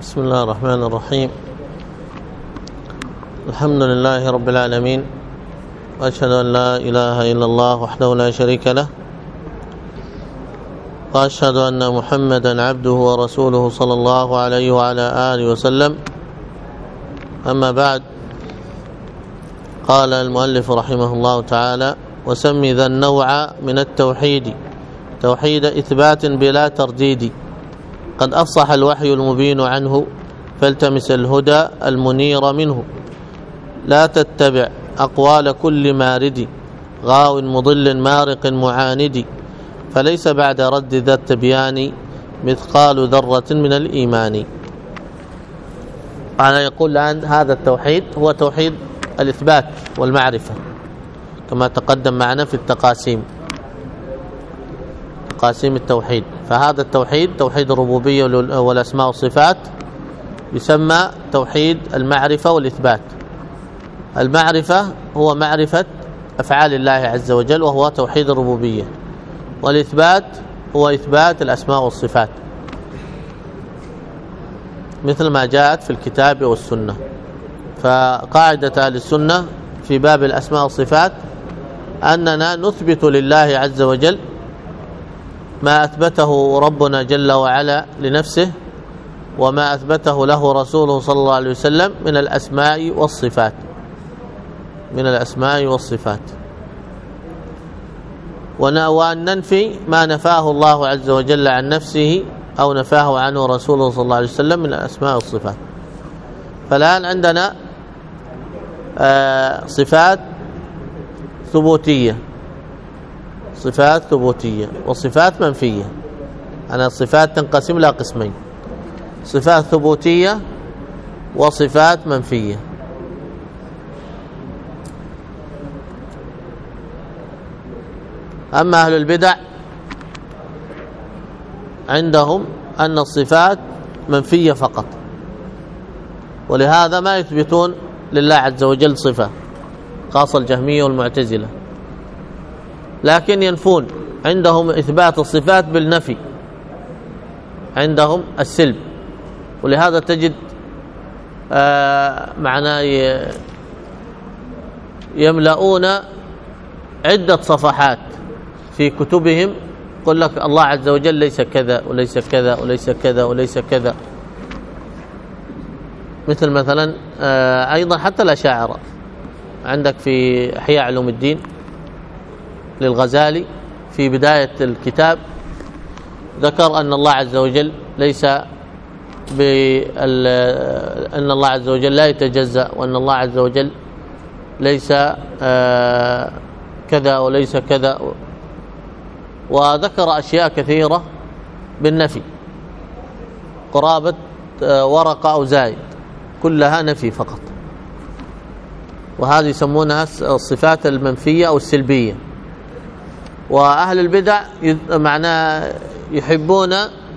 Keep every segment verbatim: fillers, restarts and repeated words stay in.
بسم الله الرحمن الرحيم. الحمد لله رب العالمين، وأشهد أن لا إله إلا الله وحده لا شريك له، وأشهد أن محمدا عبده ورسوله صلى الله عليه وعلى آله وسلم. أما بعد، قال المؤلف رحمه الله تعالى: وسمي ذا النوع من التوحيد توحيد إثبات بلا ترديد، قد أفصح الوحي المبين عنه، فالتمس الهدى المنير منه، لا تتبع أقوال كل مارد، غاو مضل مارق معاند، فليس بعد رد ذا التبيان مثقال ذرة من الإيمان. أنا يقول الآن هذا التوحيد هو توحيد الإثبات والمعرفة كما تقدم معنا في التقاسيم تقاسيم التوحيد. فهذا التوحيد توحيد الربوبية والأسماء والصفات يسمى توحيد المعرفة والإثبات. المعرفة هو معرفة أفعال الله عز وجل وهو توحيد الربوبية، والإثبات هو إثبات الأسماء والصفات مثل ما جاءت في الكتاب والسنة. فقاعدة أهل السنة في باب الأسماء والصفات أننا نثبت لله عز وجل ما أثبته ربنا جل وعلا لنفسه، وما أثبته له رسوله صلى الله عليه وسلم من الأسماء والصفات من الأسماء والصفات وأن ننفي ما نفاه الله عز وجل عن نفسه أو نفاه عنه رسوله صلى الله عليه وسلم من الأسماء والصفات. فالآن عندنا آه صفات ثبوتية صفات ثبوتية وصفات منفية. أنا الصفات تنقسم إلى قسمين: صفات ثبوتية وصفات منفية. أما أهل البدع عندهم أن الصفات منفية فقط، ولهذا ما يثبتون لله عز وجل صفة، خاصة الجهمية والمعتزلة، لكن ينفون. عندهم إثبات الصفات بالنفي، عندهم السلب. ولهذا تجد آه معناه يملؤون عدة صفحات في كتبهم يقول لك الله عز وجل ليس كذا وليس كذا وليس كذا وليس كذا. مثل مثلا آه أيضا حتى الأشاعرة، عندك في إحياء علوم الدين للغزالي في بداية الكتاب ذكر أن الله عز وجل ليس أن الله عز وجل لا يتجزأ، وأن الله عز وجل ليس آه كذا وليس كذا، وذكر أشياء كثيرة بالنفي قرابة آه ورقة أو زايد، كلها نفي فقط. وهذه يسمونها الصفات المنفية أو السلبية. وأهل البدع معناه يحبون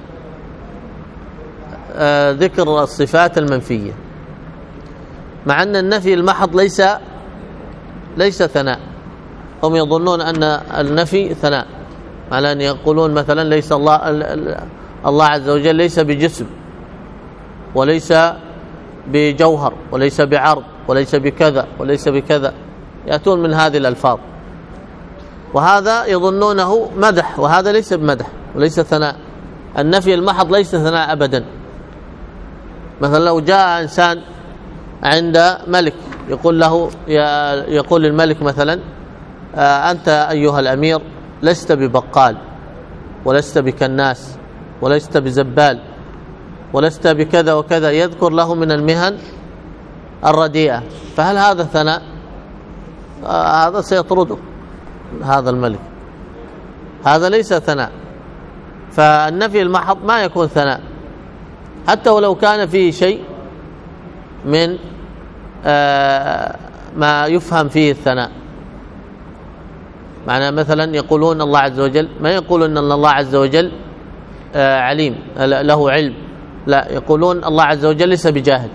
آه ذكر الصفات المنفية، مع أن النفي المحض ليس ليس ثناء. هم يظنون أن النفي ثناء، على أن يقولون مثلا ليس الله الله عز وجل ليس بجسم وليس بجوهر وليس بعرض وليس بكذا وليس بكذا، يأتون من هذه الألفاظ، وهذا يظنونه مدح، وهذا ليس بمدح وليس ثناء. النفي المحض ليس ثناء أبدا. مثلا لو جاء إنسان عند ملك يقول له يقول للملك مثلا أنت أيها الأمير لست ببقال ولست بكناس ولست بزبال ولست بكذا وكذا، يذكر له من المهن الرديئة، فهل هذا ثناء؟ آه هذا سيطرده هذا الملك، هذا ليس ثناء. فالنفي المحض ما يكون ثناء، حتى ولو كان فيه شيء من آه ما يفهم فيه الثناء. معنى مثلا يقولون الله عز وجل، ما يقولون أن الله عز وجل آه عليم له علم، لا، يقولون الله عز وجل ليس بجاهل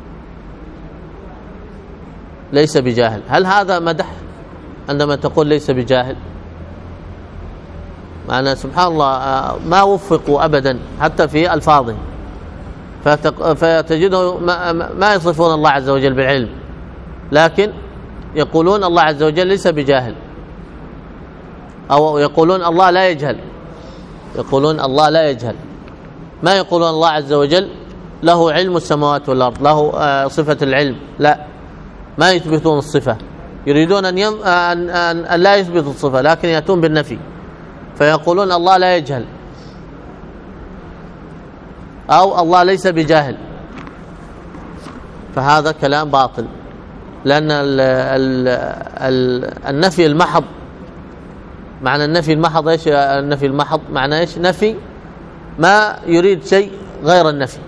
ليس بجاهل. هل هذا مدح عندما تقول ليس بجاهل؟ معنى سبحان الله ما وفقوا أبدا حتى في ألفاظهم. فتجده ما يصفون الله عز وجل بالعلم، لكن يقولون الله عز وجل ليس بجاهل، أو يقولون الله لا يجهل، يقولون الله لا يجهل، ما يقولون الله عز وجل له علم السماوات والأرض، له صفة العلم، لا، ما يثبتون الصفة، يريدون أن, يم... أن... أن... أن لا يثبتوا الصفة، لكن يأتون بالنفي، فيقولون الله لا يجهل، أو الله ليس بجاهل، فهذا كلام باطل، لأن ال... ال... ال... النفي المحض، معنى النفي المحض ايش؟ النفي المحض معنى ايش؟ نفي ما يريد شيء غير النفي.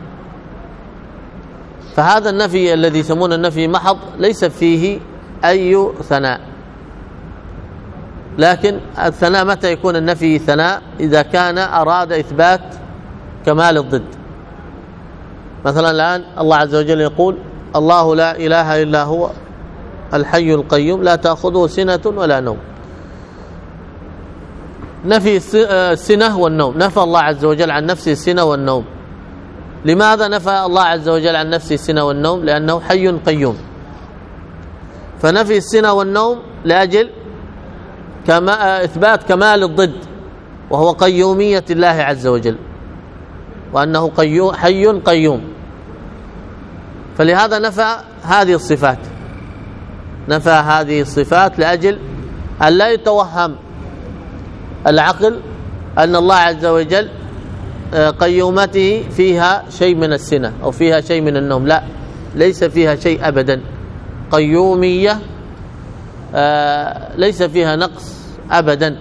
فهذا النفي الذي يسمونه النفي محض ليس فيه أي ثناء، لكن الثناء متى يكون النفي ثناء؟ إذا كان أراد إثبات كمال الضد. مثلا الآن الله عز وجل يقول الله لا إله إلا هو الحي القيوم لا تأخذه سنة ولا نوم، نفي السنة والنوم، نفى الله عز وجل عن نفسه السنة والنوم. لماذا نفى الله عز وجل عن نفسه السنة والنوم؟ لأنه حي قيوم، فنفي السنة والنوم لأجل كما إثبات كمال الضد، وهو قيومية الله عز وجل، وأنه قيوم حي قيوم، فلهذا نفى هذه الصفات، نفى هذه الصفات لأجل أن لا يتوهم العقل أن الله عز وجل قيومته فيها شيء من السنة أو فيها شيء من النوم، لا، ليس فيها شيء أبدا، قيومية ليس فيها نقص أبدا.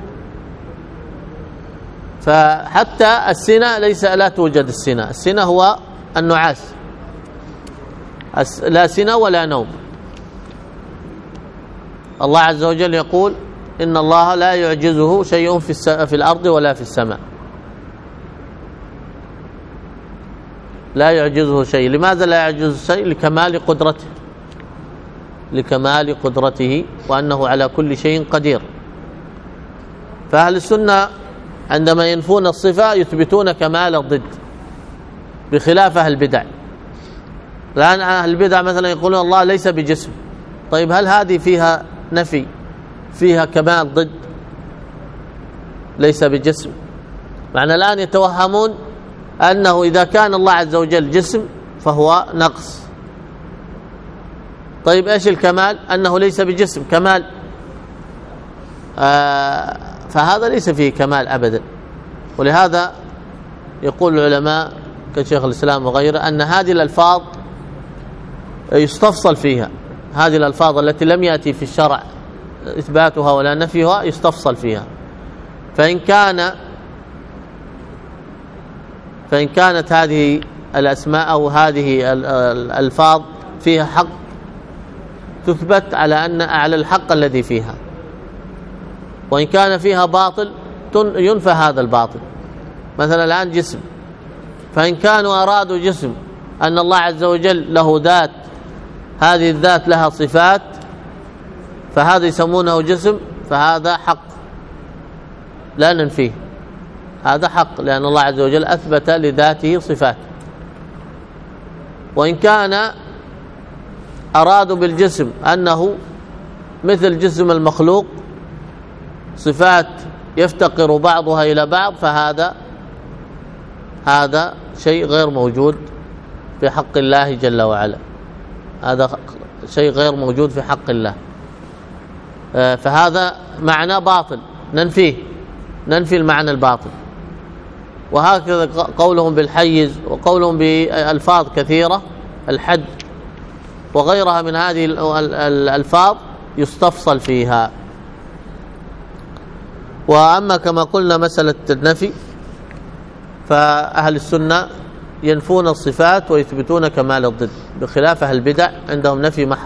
فحتى السنة ليس لا توجد السنة، السنة هو النعاس، لا سنة ولا نوم. الله عز وجل يقول إن الله لا يعجزه شيء في, في الأرض ولا في السماء، لا يعجزه شيء. لماذا لا يعجزه شيء؟ لكمال قدرته، لكمال قدرته وأنه على كل شيء قدير. فأهل السنة عندما ينفون الصفة يثبتون كمال الضد، بخلاف أهل البدع. الآن أهل البدع مثلا يقولون الله ليس بجسم، طيب هل هذه فيها نفي، فيها كمال ضد؟ ليس بجسم، معنى الآن يتوهمون أنه إذا كان الله عز وجل جسم فهو نقص. طيب إيش الكمال؟ أنه ليس بجسم، كمال. آه فهذا ليس فيه كمال أبدا. ولهذا يقول العلماء كشيخ الإسلام وغيره أن هذه الألفاظ يستفصل فيها، هذه الألفاظ التي لم يأتي في الشرع إثباتها ولا نفيها يستفصل فيها. فإن كان فإن كانت هذه الأسماء أو هذه الألفاظ فيها حق تثبت على أن على الحق الذي فيها، وإن كان فيها باطل ينفى هذا الباطل. مثلا الآن جسم، فإن كانوا أرادوا جسم أن الله عز وجل له ذات، هذه الذات لها صفات، فهذا يسمونه جسم، فهذا حق لا ننفيه، هذا حق، لأن الله عز وجل أثبت لذاته صفات. وإن كان أرادوا بالجسم أنه مثل جسم المخلوق، صفات يفتقر بعضها إلى بعض، فهذا هذا شيء غير موجود في حق الله جل وعلا، هذا شيء غير موجود في حق الله، فهذا معنى باطل ننفيه، ننفي المعنى الباطل. وهكذا قولهم بالحيز، وقولهم بألفاظ كثيرة، الحد وغيرها من هذه الألفاظ يستفصل فيها. وأما كما قلنا مسألة النفي، فأهل السنة ينفون الصفات ويثبتون كمال الضد، بخلاف أهل البدع عندهم نفي محض.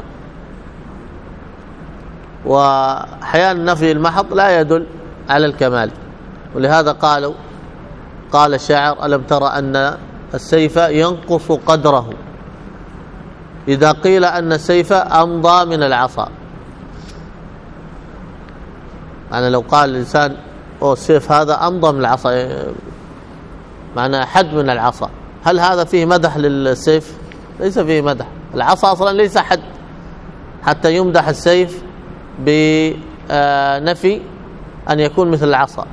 وأحيانا نفي المحض لا يدل على الكمال، ولهذا قالوا قال الشاعر ألم ترى أن السيف ينقص قدره إذا قيل أن السيف أمضى من العصا. يعني لو قال الإنسان أو السيف هذا أمضى من العصا، معنى حد من العصا، هل هذا فيه مدح للسيف؟ ليس فيه مدح. العصا أصلا ليس حد حتى يمدح السيف بنفي أن يكون مثل العصا.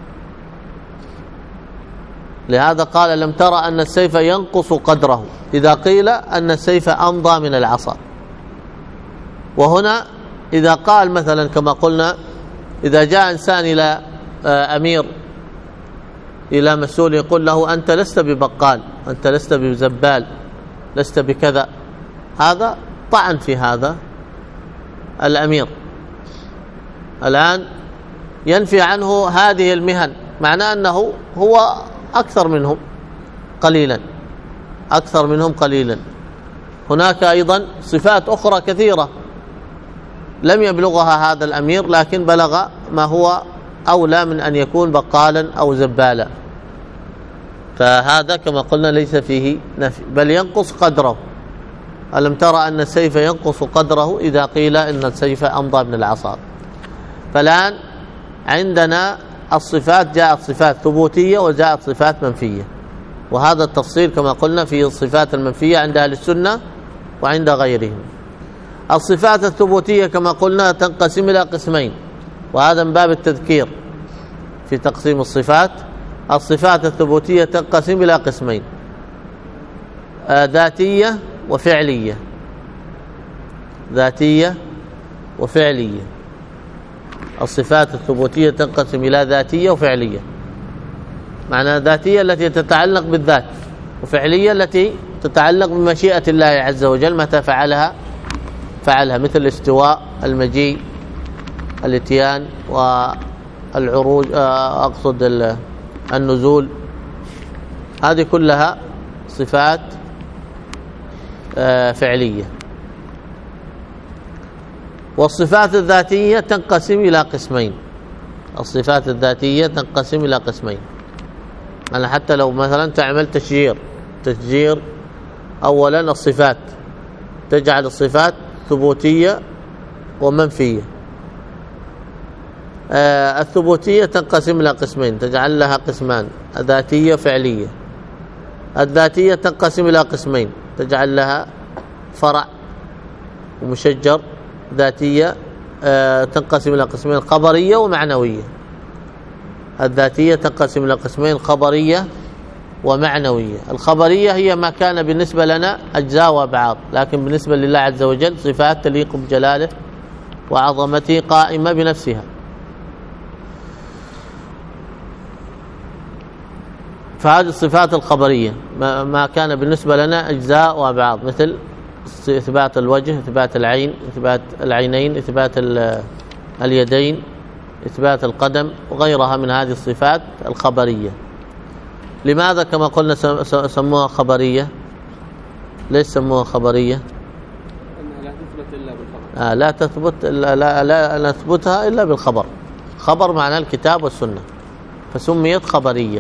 لهذا قال لم ترى أن السيف ينقص قدره إذا قيل أن السيف أمضى من العصا. وهنا إذا قال مثلا كما قلنا إذا جاء إنسان إلى أمير إلى مسؤول يقول له أنت لست ببقال، أنت لست بزبال، لست بكذا، هذا طعن في هذا الأمير. الآن ينفي عنه هذه المهن، معناه أنه هو أكثر منهم قليلا، أكثر منهم قليلا. هناك أيضا صفات أخرى كثيرة لم يبلغها هذا الأمير، لكن بلغ ما هو أولى من أن يكون بقالا أو زبالا، فهذا كما قلنا ليس فيه نفي بل ينقص قدره. ألم ترى أن السيف ينقص قدره إذا قيل إن السيف أمضى من العصا. فالآن عندنا الصفات جاءت صفات ثبوتية وجاءت صفات منفية، وهذا التفصيل كما قلنا في الصفات المنفية عند أهل السنة وعند غيرهم. الصفات الثبوتية كما قلنا تنقسم إلى قسمين، وهذا من باب التذكير في تقسيم الصفات. الصفات الثبوتية تنقسم إلى قسمين، ذاتية وفعلية. ذاتية وفعلية. الصفات الثبوتية تنقسم إلى ذاتية وفعلية. معنى ذاتية التي تتعلق بالذات، وفعلية التي تتعلق بمشيئة الله عز وجل متى فعلها فعلها، مثل الاستواء، المجيء، الاتيان والعروج، أقصد النزول، هذه كلها صفات فعلية. والصفات الذاتية تنقسم إلى قسمين. الصفات الذاتية تنقسم إلى قسمين. أنا حتى لو مثلا تعمل تشجير تشجير أولا الصفات تجعل الصفات ثبوتية ومنفية. آه الثبوتية تنقسم إلى قسمين، تجعل لها قسمان، ذاتية فعلية. الذاتية تنقسم إلى قسمين، تجعل لها فرع ومشجر. ذاتية آه تنقسم إلى قسمين، خبرية ومعنوية. الذاتية تنقسم إلى قسمين، خبرية ومعنوية. الخبرية هي ما كان بالنسبة لنا أجزاء وأبعاد، لكن بالنسبة لله عز وجل صفات تليق بجلاله وعظمته قائمة بنفسها. فهذه الصفات الخبرية ما كان بالنسبة لنا أجزاء وأبعاد، مثل إثبات الوجه، إثبات العين، إثبات العينين، إثبات اليدين، إثبات القدم وغيرها من هذه الصفات الخبرية. لماذا كما قلنا سموها خبرية؟ ليش سموها خبرية؟ لا تثبت إلا بالخبر. آه لا تثبت لا, لا, لا نثبتها إلا بالخبر. خبر معناه الكتاب والسنة، فسميت خبرية.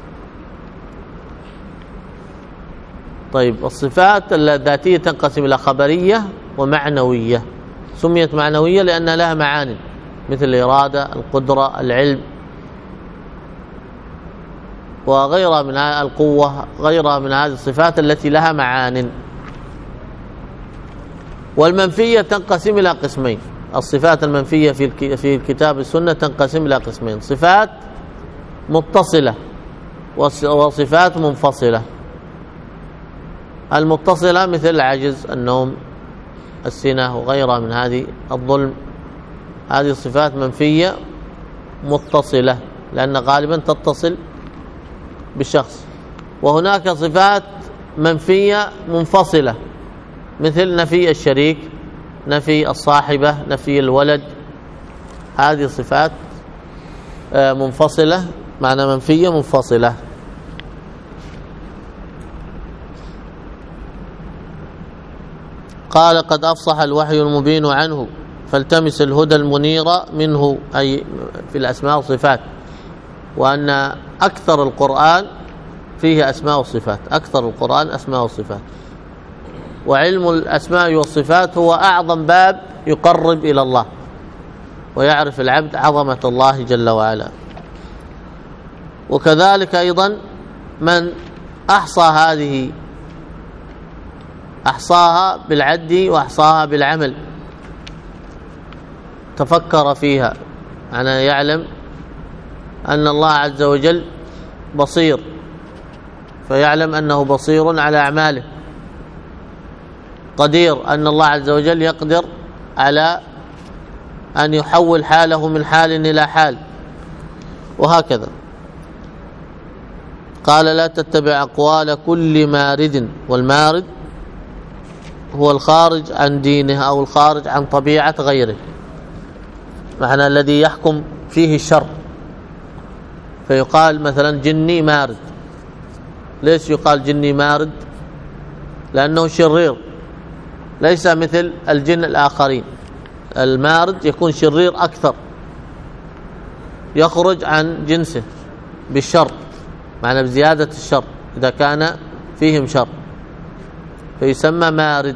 طيب الصفات الذاتية تنقسم إلى خبرية ومعنوية. سميت معنوية لأن لها معاني مثل الإرادة، القدرة، العلم وغيرها من القوة، غيرها من هذه الصفات التي لها معان. والمنفية تنقسم إلى قسمين. الصفات المنفية في في الكتاب والسنة تنقسم إلى قسمين، صفات متصلة وصفات منفصلة. المتصلة مثل العجز، النوم، السنة وغيرها من هذه، الظلم، هذه صفات منفية متصلة لأن غالبا تتصل بالشخص. وهناك صفات منفية منفصلة مثل نفي الشريك، نفي الصاحبة، نفي الولد، هذه صفات منفصلة، معنى منفية منفصلة. قال قد أفصح الوحي المبين عنه فالتمس الهدى المنير منه، أي في الأسماء والصفات، وأن أكثر القرآن فيه أسماء وصفات، أكثر القرآن أسماء وصفات. وعلم الأسماء والصفات هو أعظم باب يقرب إلى الله ويعرف العبد عظمة الله جل وعلا. وكذلك أيضا من أحصى هذه، أحصاها بالعد وأحصاها بالعمل، تفكر فيها، يعني يعلم أن الله عز وجل بصير، فيعلم أنه بصير على أعماله، قدير أن الله عز وجل يقدر على أن يحول حاله من حال إلى حال، وهكذا. قال لا تتبع أقوال كل مارد، والمارد هو الخارج عن دينه أو الخارج عن طبيعة غيره، معنى الذي يحكم فيه الشر، فيقال مثلا جني مارد. ليش يقال جني مارد؟ لأنه شرير، ليس مثل الجن الآخرين. المارد يكون شرير أكثر، يخرج عن جنسه بالشر، معنى بزيادة الشر إذا كان فيهم شر، فيسمى مارد،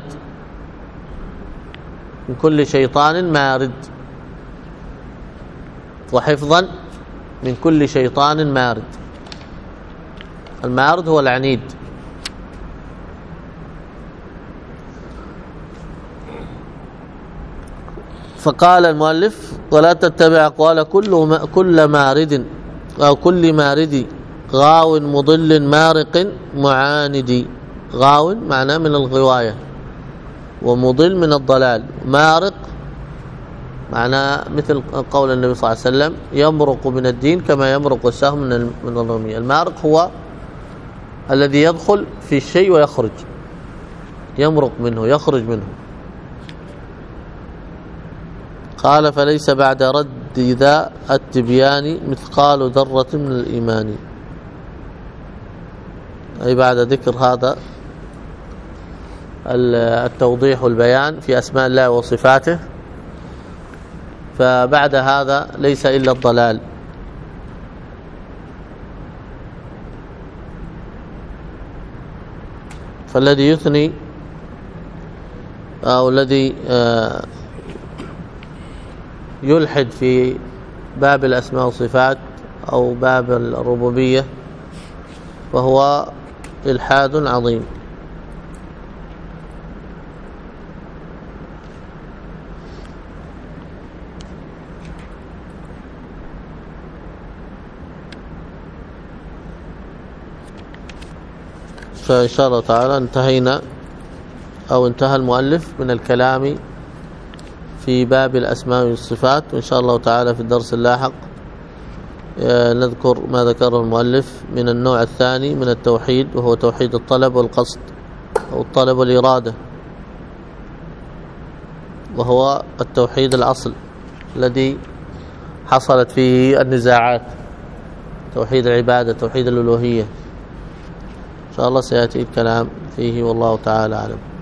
من كل شيطان مارد، وحفظا من كل شيطان مارد. المارد هو العنيد. فقال المؤلف ولا تتبع أقوال كل كل مارد أو كل مارد غاو مضل مارق معاند. غاو معناه من الغواية، ومضل من الضلال، مارق معناه مثل قول النبي صلى الله عليه وسلم يمرق من الدين كما يمرق السهم من الرمية. المارق هو الذي يدخل في الشيء ويخرج، يمرق منه، يخرج منه. قال فليس بعد رد ذا التبيان مثقال ذرة من الإيمان، أي بعد ذكر هذا التوضيح والبيان في أسماء الله وصفاته، فبعد هذا ليس إلا الضلال. فالذي يثني أو الذي يلحد في باب الأسماء والصفات أو باب الربوبية فهو إلحاد عظيم. فإن شاء الله تعالى انتهينا أو انتهى المؤلف من الكلام في باب الأسماء والصفات، وإن شاء الله تعالى في الدرس اللاحق نذكر ما ذكره المؤلف من النوع الثاني من التوحيد، وهو توحيد الطلب والقصد أو الطلب والإرادة، وهو التوحيد الأصل الذي حصلت فيه النزاعات، توحيد العبادة، توحيد الألوهية. إن شاء الله سيأتي الكلام فيه، والله تعالى أعلم.